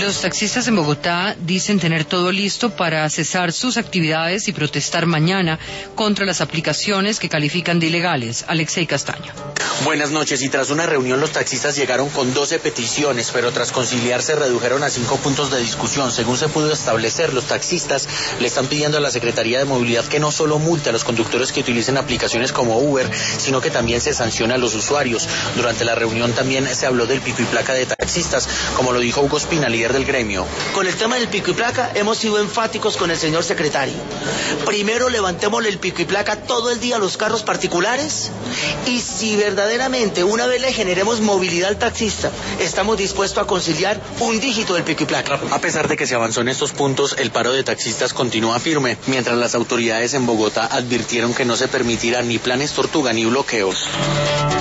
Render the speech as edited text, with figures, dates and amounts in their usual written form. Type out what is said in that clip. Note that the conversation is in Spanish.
Los taxistas en Bogotá dicen tener todo listo para cesar sus actividades y protestar mañana contra las aplicaciones que califican de ilegales. Alexei Castaño. Buenas noches. Y tras una reunión los taxistas llegaron con 12 peticiones, pero tras conciliar se redujeron a 5 puntos de discusión. Según se pudo establecer, los taxistas le están pidiendo a la Secretaría de Movilidad que no solo multe a los conductores que utilicen aplicaciones como Uber, sino que también se sancione a los usuarios. Durante la reunión también se habló del pico y placa de taxistas, como lo dijo Hugo Espina, líder del gremio. Con el tema del pico y placa hemos sido enfáticos con el señor secretario. Primero levantémosle el pico y placa todo el día a los carros particulares, y si verdaderamente una vez le generemos movilidad al taxista, estamos dispuestos a conciliar un dígito del pico y placa. A pesar de que se avanzó en estos puntos, el paro de taxistas continúa firme, mientras las autoridades en Bogotá advirtieron que no se permitirán ni planes tortuga ni bloqueos.